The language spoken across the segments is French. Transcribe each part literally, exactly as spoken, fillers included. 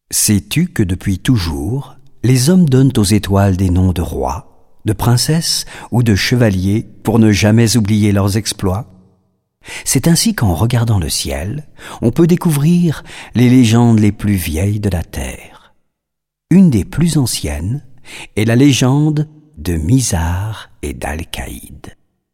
Sais-tu que depuis toujours, les hommes donnent aux étoiles des noms de rois, de princesses ou de chevaliers pour ne jamais oublier leurs exploits? C'est ainsi qu'en regardant le ciel, on peut découvrir les légendes les plus vieilles de la Terre. Une des plus anciennes est la légende de Mizar et d'Al-Caïd.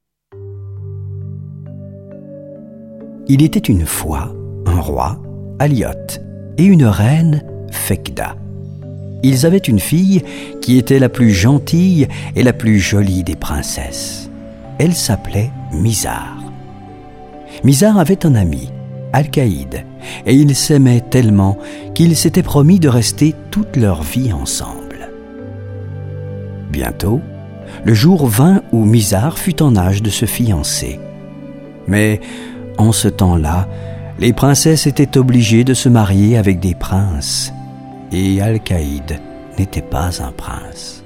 Il était une fois un roi, Alioth, et une reine, Fekda. Ils avaient une fille qui était la plus gentille et la plus jolie des princesses. Elle s'appelait Mizar. Mizar avait un ami, Al-Caïd, et ils s'aimaient tellement qu'ils s'étaient promis de rester toute leur vie ensemble. Bientôt, le jour vint où Mizar fut en âge de se fiancer. Mais en ce temps-là, les princesses étaient obligées de se marier avec des princes, et Al-Caïd n'était pas un prince.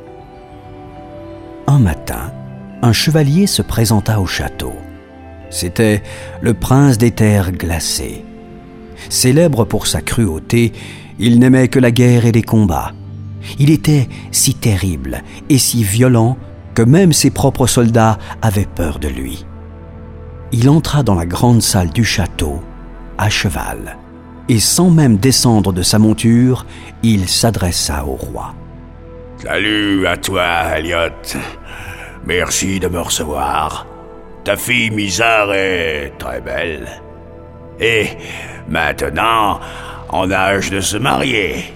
Un matin, un chevalier se présenta au château. C'était le prince des terres glacées. Célèbre pour sa cruauté, il n'aimait que la guerre et les combats. Il était si terrible et si violent que même ses propres soldats avaient peur de lui. Il entra dans la grande salle du château, à cheval, et sans même descendre de sa monture, il s'adressa au roi. « Salut à toi, Alioth. Merci de me recevoir. Ta fille Mizar est très belle. Et maintenant, en âge de se marier.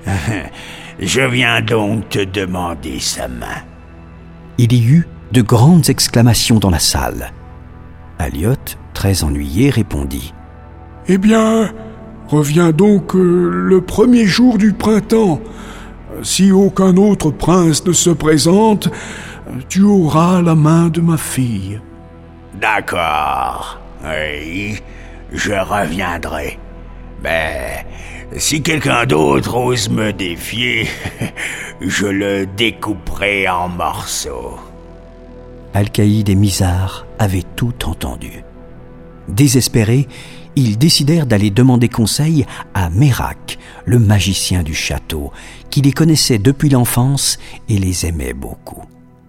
Je viens donc te demander sa main. » Il y eut de grandes exclamations dans la salle. Alioth, très ennuyé, répondit. « Eh bien, reviens donc euh, le premier jour du printemps. Si aucun autre prince ne se présente, tu auras la main de ma fille. » D'accord, oui, je reviendrai. Mais si quelqu'un d'autre ose me défier, je le découperai en morceaux. Al-Caïd et Mizar avaient tout entendu. Désespérés, ils décidèrent d'aller demander conseil à Mérac, le magicien du château, qui les connaissait depuis l'enfance et les aimait beaucoup.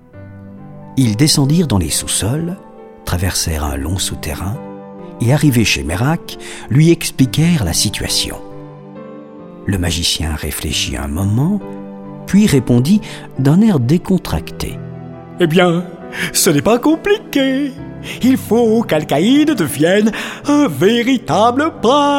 Ils descendirent dans les sous-sols, traversèrent un long souterrain et, arrivés chez Mérac, lui expliquèrent la situation. Le magicien réfléchit un moment, puis répondit d'un air décontracté. « Eh bien, ce n'est pas compliqué. Il faut qu'Al-Caïd devienne un véritable prince. »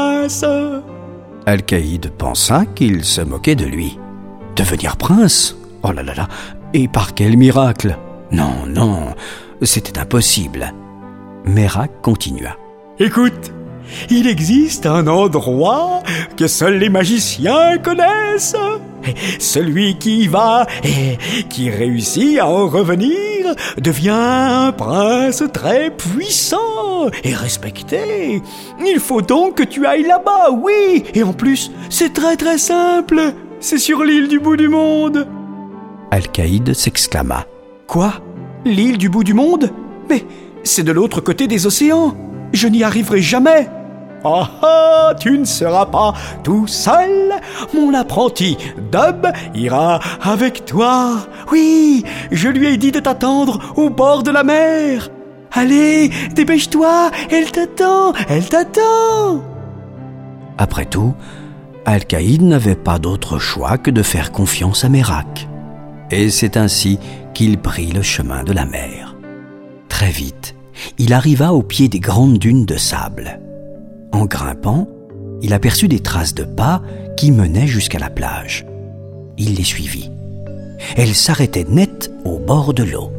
Al-Caïd pensa qu'il se moquait de lui. Devenir prince ? Oh là là là, et par quel miracle ? Non, non, c'était impossible. Mérac continua. « Écoute, il existe un endroit que seuls les magiciens connaissent. Celui qui y va et qui réussit à en revenir devient un prince très puissant et respecté. Il faut donc que tu ailles là-bas, oui. Et en plus, c'est très très simple. C'est sur l'île du bout du monde. » Al-Caïd s'exclama. « Quoi ? L'île du bout du monde ? Mais c'est de l'autre côté des océans. Je n'y arriverai jamais. » « Ah ah, tu ne seras pas tout seul. Mon apprenti Dub ira avec toi. Oui, je lui ai dit de t'attendre au bord de la mer. Allez, dépêche-toi, elle t'attend, elle t'attend. » Après tout, Al-Caïd n'avait pas d'autre choix que de faire confiance à Mérac. Et c'est ainsi qu'il prit le chemin de la mer. Très vite, il arriva au pied des grandes dunes de sable. En grimpant, il aperçut des traces de pas qui menaient jusqu'à la plage. Il les suivit. Elles s'arrêtaient net au bord de l'eau.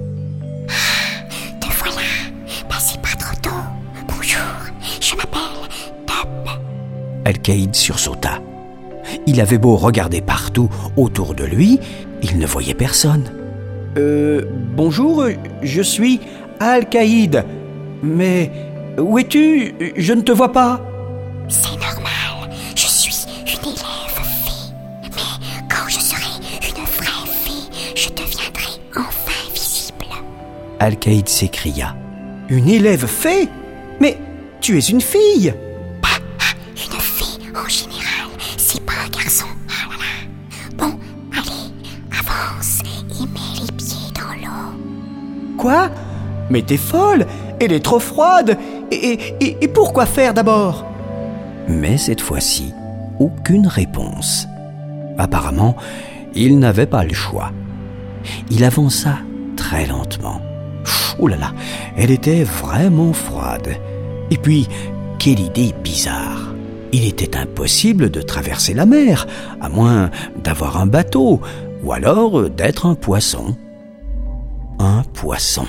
« Te voilà, passez pas trop tôt. Bonjour, je m'appelle Dub. » Al-Caïd sursauta. Il avait beau regarder partout autour de lui, il ne voyait personne. « Euh, bonjour, je suis Al-Caïd. Mais où es-tu ? Je ne te vois pas. » »« C'est normal, je suis une élève fée. Mais quand je serai une vraie fée, je deviendrai enfin visible. » Al-Caïd s'écria. « Une élève fée ? Mais tu es une fille !» Bah, une fée, en général, c'est pas un garçon. Quoi? Mais t'es folle! Elle est trop froide! Et, et, et pourquoi faire d'abord? Mais cette fois-ci, aucune réponse. Apparemment, il n'avait pas le choix. Il avança très lentement. Oh là là, elle était vraiment froide. Et puis, quelle idée bizarre! Il était impossible de traverser la mer, à moins d'avoir un bateau, ou alors d'être un poisson. Un poisson.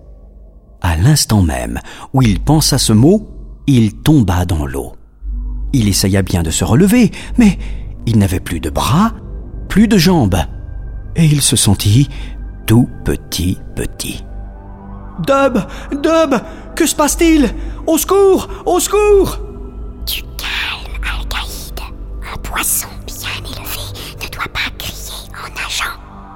À l'instant même où il pensa ce mot, il tomba dans l'eau. Il essaya bien de se relever, mais il n'avait plus de bras, plus de jambes, et il se sentit tout petit petit. Dub! Dub! Que se passe-t-il? Au secours! Au secours! Du calme, Alcaïde. Un poisson bien élevé ne doit pas crier en nageant.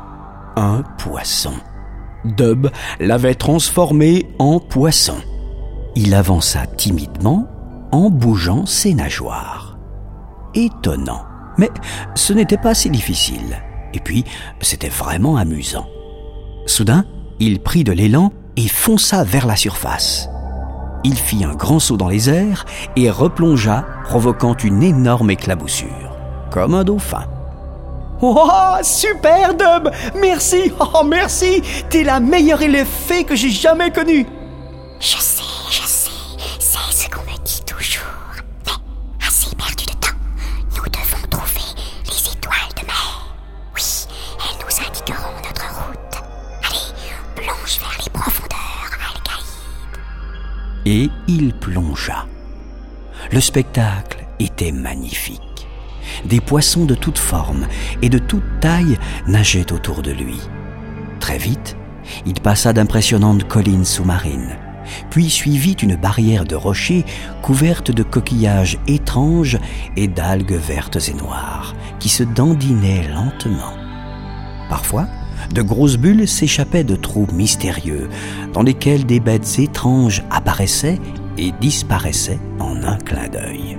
Un poisson. Dub l'avait transformé en poisson. Il avança timidement en bougeant ses nageoires. Étonnant, mais ce n'était pas si difficile. Et puis, c'était vraiment amusant. Soudain, il prit de l'élan et fonça vers la surface. Il fit un grand saut dans les airs et replongea, provoquant une énorme éclaboussure, comme un dauphin. Oh, super, Dub! Merci! Oh, merci! T'es la meilleure élève fée que j'ai jamais connue! Je sais, je sais, c'est ce qu'on me dit toujours. Mais assez perdu de temps. Nous devons trouver les étoiles de mer. Oui, elles nous indiqueront notre route. Allez, plonge vers les profondeurs, Alcaïde. Et il plongea. Le spectacle était magnifique. Des poissons de toutes formes et de toute taille nageaient autour de lui. Très vite, il passa d'impressionnantes collines sous-marines, puis suivit une barrière de rochers couverte de coquillages étranges et d'algues vertes et noires qui se dandinaient lentement. Parfois, de grosses bulles s'échappaient de trous mystérieux dans lesquels des bêtes étranges apparaissaient et disparaissaient en un clin d'œil.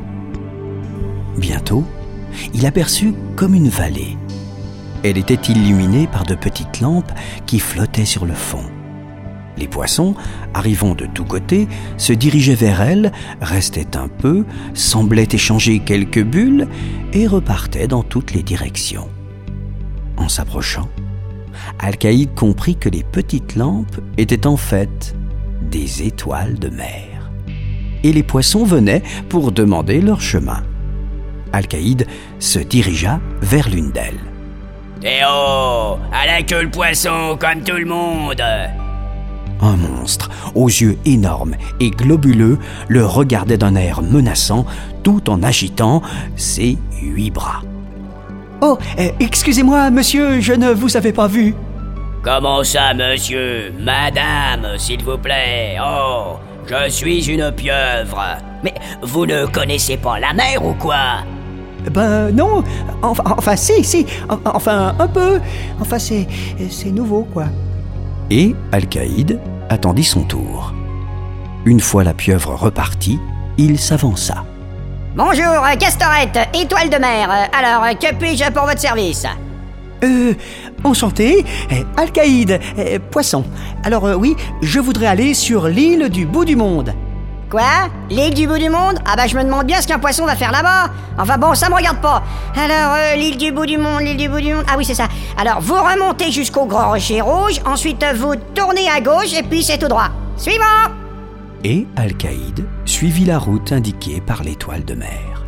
Bientôt, il aperçut comme une vallée. Elle était illuminée par de petites lampes qui flottaient sur le fond. Les poissons, arrivant de tous côtés, se dirigeaient vers elle, restaient un peu, semblaient échanger quelques bulles et repartaient dans toutes les directions. En s'approchant, Alcaïde comprit que les petites lampes étaient en fait des étoiles de mer. Et les poissons venaient pour demander leur chemin. Alcaïde se dirigea vers l'une d'elles. « Théo, à la queue le poisson comme tout le monde !» Un monstre, aux yeux énormes et globuleux, le regardait d'un air menaçant, tout en agitant ses huit bras. « Oh, euh, excusez-moi, monsieur, je ne vous avais pas vu. »« Comment ça, monsieur? Madame, s'il vous plaît. Oh, je suis une pieuvre. Mais vous ne connaissez pas la mer ou quoi? » Ben non, enfin, enfin si, si, enfin un peu, enfin c'est, c'est nouveau quoi. Et Alcaïde attendit son tour. Une fois la pieuvre repartie, il s'avança. Bonjour, Castorette, étoile de mer. Alors, que puis-je pour votre service? Euh, enchanté, Alcaïde, poisson. Alors euh, oui, je voudrais aller sur l'île du bout du monde. Quoi? L'île du bout du monde? Ah bah je me demande bien ce qu'un poisson va faire là-bas. Enfin bon, ça me regarde pas. Alors, euh, l'île du bout du monde, l'île du bout du monde... Ah oui, c'est ça. Alors, vous remontez jusqu'au Grand Rocher Rouge, ensuite vous tournez à gauche et puis c'est tout droit. Suivant! Et Alcaïde suivit la route indiquée par l'étoile de mer.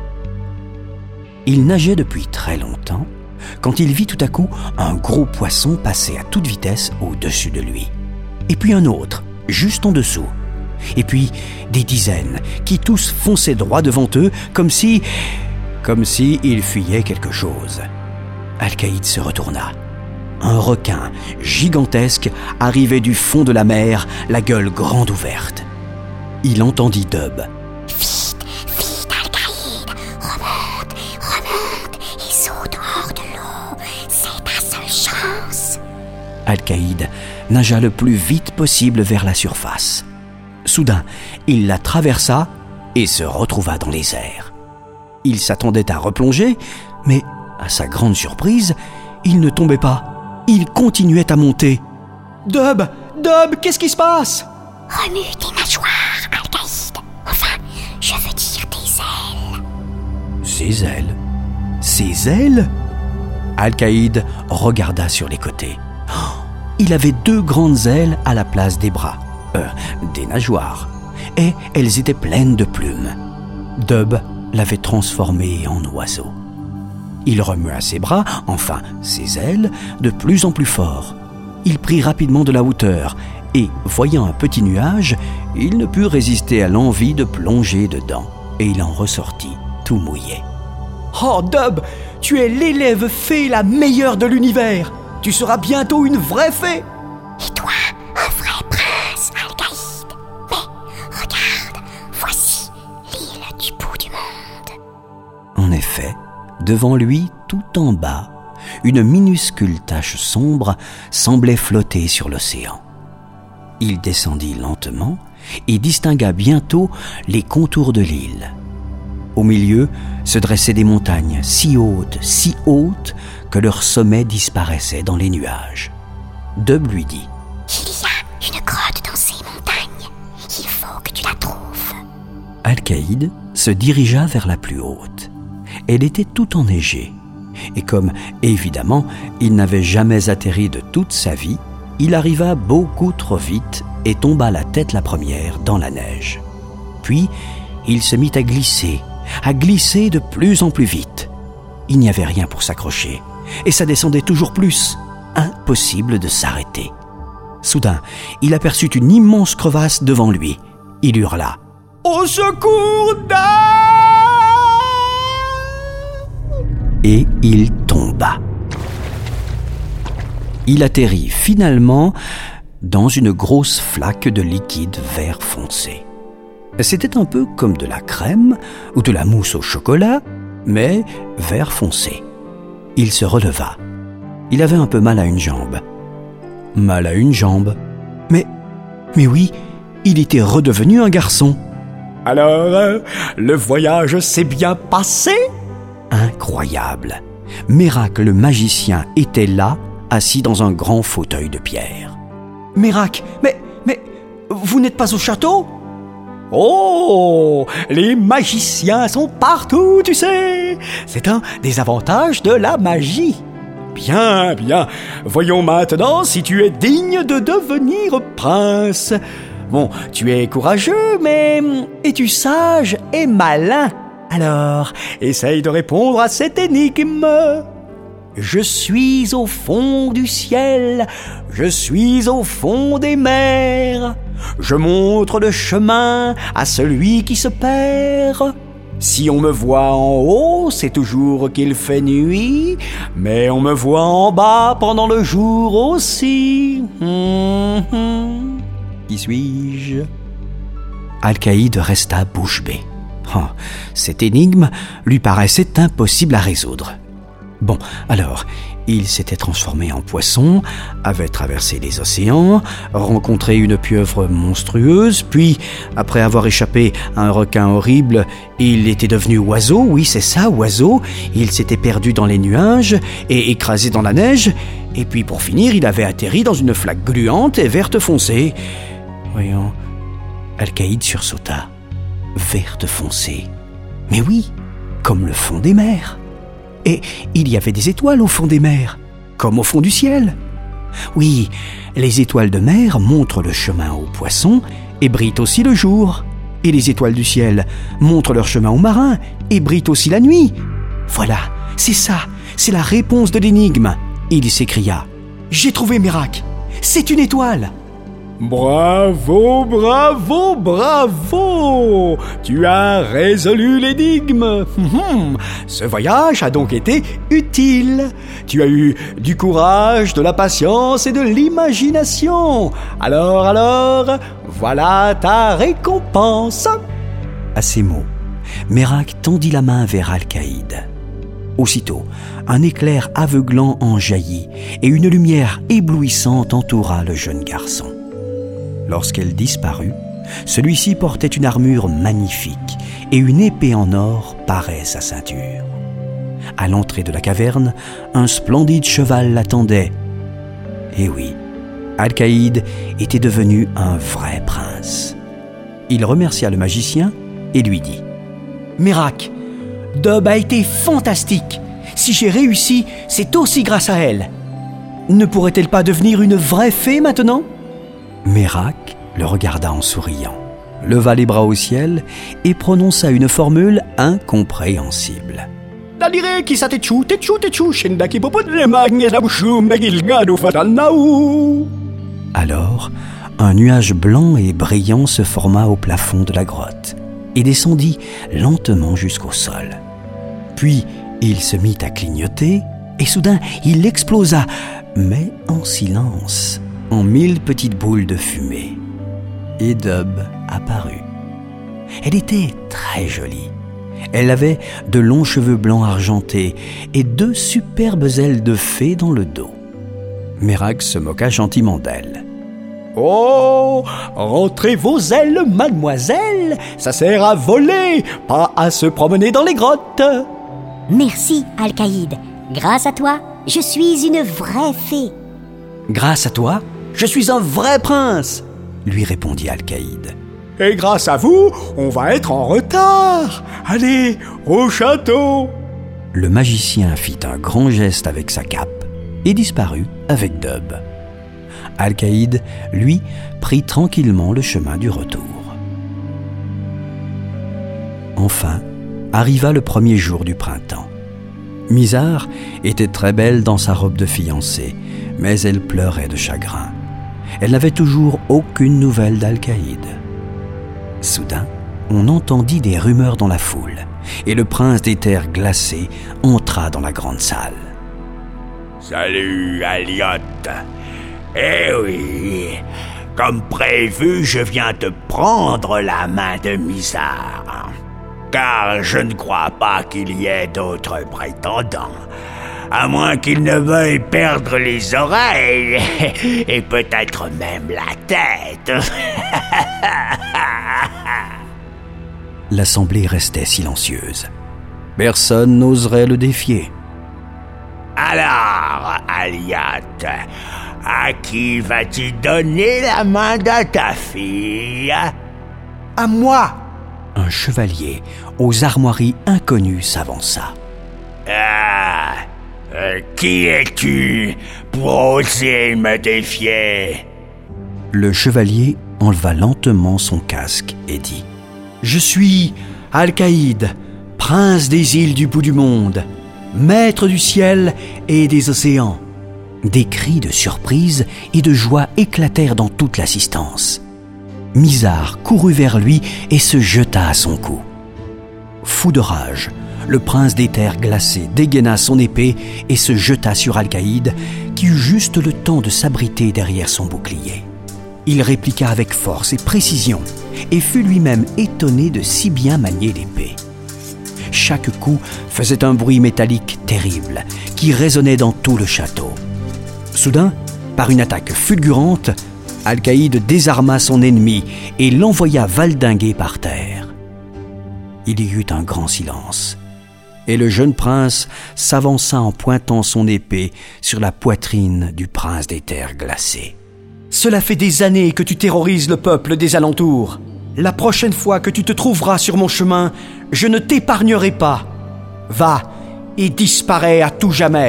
Il nageait depuis très longtemps quand il vit tout à coup un gros poisson passer à toute vitesse au-dessus de lui. Et puis un autre, juste en dessous. Et puis des dizaines qui tous fonçaient droit devant eux comme si... comme si ils fuyaient quelque chose. Alcaïde se retourna. Un requin gigantesque arrivait du fond de la mer, la gueule grande ouverte. Il entendit Dub. « Vite, vite, Alcaïde, remonte, remonte et saute hors de l'eau, c'est ta seule chance. » Alcaïde nagea le plus vite possible vers la surface. Soudain, il la traversa et se retrouva dans les airs. Il s'attendait à replonger, mais à sa grande surprise, il ne tombait pas. Il continuait à monter. Dub, Dub, qu'est-ce qui se passe? Remue tes mâchoires, Alcaïde. Enfin, je veux dire tes ailes. Ses ailes? Ses ailes? Alcaïde regarda sur les côtés. Oh, il avait deux grandes ailes à la place des bras, euh, des nageoires, et elles étaient pleines de plumes. Dub l'avait transformé en oiseau. Il remua ses bras, enfin ses ailes, de plus en plus fort. Il prit rapidement de la hauteur et, voyant un petit nuage, il ne put résister à l'envie de plonger dedans, et il en ressortit tout mouillé. Oh, Dub, tu es l'élève fée la meilleure de l'univers. Tu seras bientôt une vraie fée. Et toi, un vrai prince, Alcaïde. Mais regarde, voici l'île du bout du monde. En effet, devant lui, tout en bas, une minuscule tache sombre semblait flotter sur l'océan. Il descendit lentement et distingua bientôt les contours de l'île. Au milieu se dressaient des montagnes si hautes, si hautes, que leur sommet disparaissait dans les nuages. Dub lui dit « Il y a une grotte dans ces montagnes. Il faut que tu la trouves. » Alcaïde se dirigea vers la plus haute. Elle était tout enneigée. Et comme, évidemment, il n'avait jamais atterri de toute sa vie, il arriva beaucoup trop vite et tomba la tête la première dans la neige. Puis, il se mit à glisser, à glisser de plus en plus vite. Il n'y avait rien pour s'accrocher, et ça descendait toujours plus. Impossible de s'arrêter. Soudain, il aperçut une immense crevasse devant lui. Il hurla « Au secours, Dub !» Et il tomba. Il atterrit finalement dans une grosse flaque de liquide vert foncé. C'était un peu comme de la crème ou de la mousse au chocolat, mais vert foncé. Il se releva. Il avait un peu mal à une jambe. Mal à une jambe. Mais, mais oui, il était redevenu un garçon. Alors, euh, le voyage s'est bien passé? Incroyable. Mérac le magicien était là, assis dans un grand fauteuil de pierre. Mérac, mais, mais, vous n'êtes pas au château? Oh, les magiciens sont partout, tu sais. C'est un des avantages de la magie. Bien, bien. Voyons maintenant si tu es digne de devenir prince. Bon, tu es courageux, mais es-tu sage et malin? Alors, essaye de répondre à cette énigme. Je suis au fond du ciel, je suis au fond des mers. Je montre le chemin à celui qui se perd. Si on me voit en haut, c'est toujours qu'il fait nuit, mais on me voit en bas pendant le jour aussi. Hum, hum. Qui suis-je? Alcaïde resta bouche bée. Oh, cette énigme lui paraissait impossible à résoudre. Bon, alors, il s'était transformé en poisson, avait traversé les océans, rencontré une pieuvre monstrueuse, puis, après avoir échappé à un requin horrible, il était devenu oiseau, oui c'est ça, oiseau, il s'était perdu dans les nuages et écrasé dans la neige, et puis pour finir, il avait atterri dans une flaque gluante et verte foncée. Voyons, Alcaïde sursauta. Verte foncée. Mais oui, comme le fond des mers. Et il y avait des étoiles au fond des mers, comme au fond du ciel. Oui, les étoiles de mer montrent le chemin aux poissons et brillent aussi le jour. Et les étoiles du ciel montrent leur chemin aux marins et brillent aussi la nuit. Voilà, c'est ça, c'est la réponse de l'énigme. Il s'écria « J'ai trouvé Mérac, c'est une étoile !» Bravo, bravo, bravo! Tu as résolu l'énigme. Hum, ce voyage a donc été utile. Tu as eu du courage, de la patience et de l'imagination. Alors, alors, voilà ta récompense. À ces mots, Mérac tendit la main vers Alcaïde. Aussitôt, un éclair aveuglant en jaillit et une lumière éblouissante entoura le jeune garçon. Lorsqu'elle disparut, celui-ci portait une armure magnifique et une épée en or parait sa ceinture. À l'entrée de la caverne, un splendide cheval l'attendait. Et oui, Alcaïde était devenu un vrai prince. Il remercia le magicien et lui dit « Mérac, Dub a été fantastique. Si j'ai réussi, c'est aussi grâce à elle. Ne pourrait-elle pas devenir une vraie fée maintenant ?» Mérac le regarda en souriant, leva les bras au ciel et prononça une formule incompréhensible. Alors, un nuage blanc et brillant se forma au plafond de la grotte et descendit lentement jusqu'au sol. Puis, il se mit à clignoter et soudain, il explosa, mais en silence, en mille petites boules de fumée. Et Dub apparut. Elle était très jolie. Elle avait de longs cheveux blancs argentés et deux superbes ailes de fée dans le dos. Mérac se moqua gentiment d'elle. « Oh, rentrez vos ailes, mademoiselle. Ça sert à voler, pas à se promener dans les grottes. » Merci, Alcaïde. Grâce à toi, je suis une vraie fée. « Grâce à toi, je suis un vrai prince !» lui répondit Alcaïde. « Et grâce à vous, on va être en retard. Allez, au château !» Le magicien fit un grand geste avec sa cape et disparut avec Dub. Alcaïde, lui, prit tranquillement le chemin du retour. Enfin, arriva le premier jour du printemps. Misare était très belle dans sa robe de fiancée, mais elle pleurait de chagrin. Elle n'avait toujours aucune nouvelle d'Alcaïde. Soudain, on entendit des rumeurs dans la foule, et le prince des terres glacées entra dans la grande salle. « Salut, Aliotte. Eh oui, comme prévu, je viens te prendre la main de Misare, car je ne crois pas qu'il y ait d'autres prétendants, à moins qu'il ne veuille perdre les oreilles et peut-être même la tête. » L'assemblée restait silencieuse. Personne n'oserait le défier. « Alors, Aliotte, à qui vas-tu donner la main de ta fille ?»« À moi !» Un chevalier aux armoiries inconnues s'avança. « Ah, euh, qui es-tu pour oser me défier ?» Le chevalier enleva lentement son casque et dit « Je suis Alcaïde, prince des îles du bout du monde, maître du ciel et des océans. » Des cris de surprise et de joie éclatèrent dans toute l'assistance. Misare courut vers lui et se jeta à son cou. Fou de rage, le prince des terres glacées dégaina son épée et se jeta sur Alcaïde, qui eut juste le temps de s'abriter derrière son bouclier. Il répliqua avec force et précision et fut lui-même étonné de si bien manier l'épée. Chaque coup faisait un bruit métallique terrible qui résonnait dans tout le château. Soudain, par une attaque fulgurante, Alcaïde désarma son ennemi et l'envoya valdinguer par terre. Il y eut un grand silence, et le jeune prince s'avança en pointant son épée sur la poitrine du prince des terres glacées. « Cela fait des années que tu terrorises le peuple des alentours. La prochaine fois que tu te trouveras sur mon chemin, je ne t'épargnerai pas. Va et disparais à tout jamais. »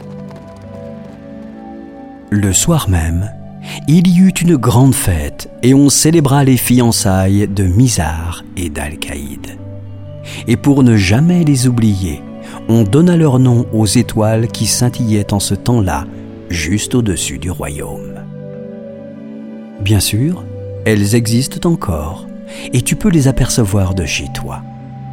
Le soir même, il y eut une grande fête et on célébra les fiançailles de Misare et d'Alcaïde. Et pour ne jamais les oublier, on donna leur nom aux étoiles qui scintillaient en ce temps-là, juste au-dessus du royaume. Bien sûr, elles existent encore et tu peux les apercevoir de chez toi.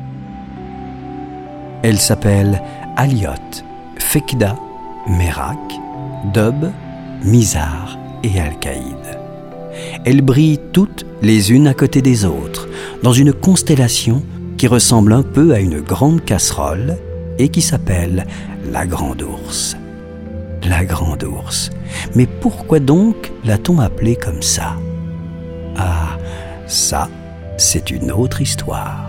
Elles s'appellent Aliotte, Fekda, Mérac, Dub, Misare et Alcaïde. Elles brillent toutes les unes à côté des autres, dans une constellation qui ressemble un peu à une grande casserole et qui s'appelle la Grande Ourse. La Grande Ourse. Mais pourquoi donc l'a-t-on appelée comme ça ? Ah, ça, c'est une autre histoire.